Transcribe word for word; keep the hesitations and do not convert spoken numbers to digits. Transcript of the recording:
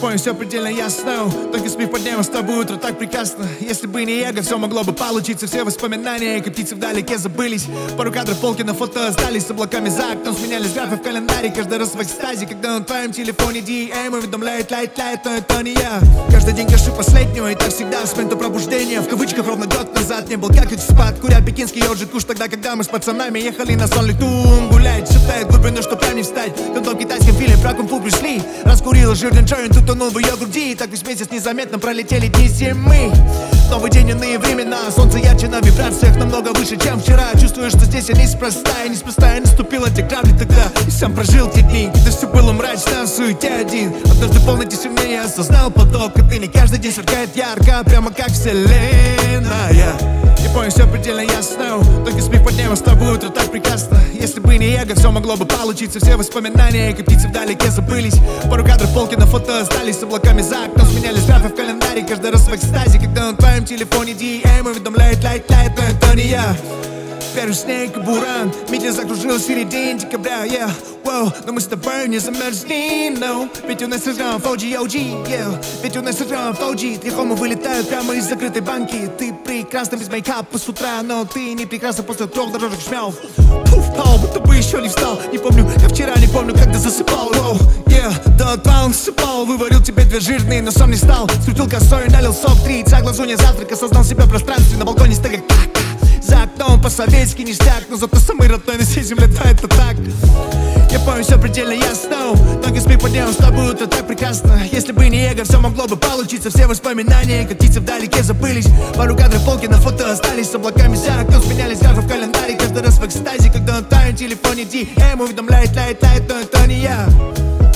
помню все предельно ясно. Только спи под небом с тобой, утро так прекрасно. Если бы не эго, все могло бы получиться. Все воспоминания, как птицы вдалеке забылись. Пару кадров полки на фото остались. С облаками за окном сменялись графы в календаре. Каждый раз в экстазе, когда на твоем телефоне ди эм уведомляет лайт, лайт, но это не я. Каждый день кашу последнего, и так всегда с момента пробуждения. В кавычках ровно год назад не был как идти спать, куря пекинский йоджик куш. Тогда, когда мы с пацанами ехали на сон Литун гулять, шатает глубину, что прям не встать. Когда в китайском фильме про кунг-фу пришли, раскурила жирный джойнт, утонул в ее груди. Так весь месяц незаметно пролетели дни зимы. Новый день, иные времена, солнце ярче на вибрациях, намного выше, чем вчера. Чувствую, что здесь я неспроста, и неспроста я наступила те грабли тогда. И сам прожил те дни, когда все было мрачно, в суете один. Однажды в полной тишине я осознал поток, и ты не каждый день сверкает ярко, прямо как вселенная. И помню все предельно ясно. Только спи под небом с тобой, утро так прекрасно. Если бы не эго, все могло бы получиться. Все воспоминания, как птицы вдалеке забылись. Пару кадров полки на фото остались. С облаками за окном сменялись графы в календаре. Каждый раз в экстазе, когда на твоем телефоне ди эм уведомляет лайт, лайт, но это не я. Первый снег и буран, метель закружила в середине декабря, yeah. Wow, но мы с тобой не замерзли, no. Ведь у нас сыграл фор джи о джи, yeah. Ведь у нас сыграл фор джи. Три хома вылетают прямо из закрытой банки. Ты прекрасна без мейкапа с утра, но ты не прекрасна после трех дорожек шмяв. Пуф, пау, будто бы еще не встал. Не помню, как вчера, не помню, когда засыпал, oh, yeah. До утра он всыпал, выварил тебе две жирные, но сам не стал. Скрутил косой, налил сок, три яйца, глазунья, завтрак. Осознал себя в пространстве, на балконе стоит как за окном по-советски ништяк, но зато самый родной на всей земле, да это так. Я помню все предельно ясно. Ноги спи под небом с тобой, утро так прекрасно. Если бы не эго, все могло бы получиться. Все воспоминания, как птицы вдалеке забылись. Пару кадров полки на фото остались. С облаками за окном сменялись графы в календаре. Каждый раз в экстазе, когда на твоем телефоне ди эм уведомляет лайт, лайт, но это не я.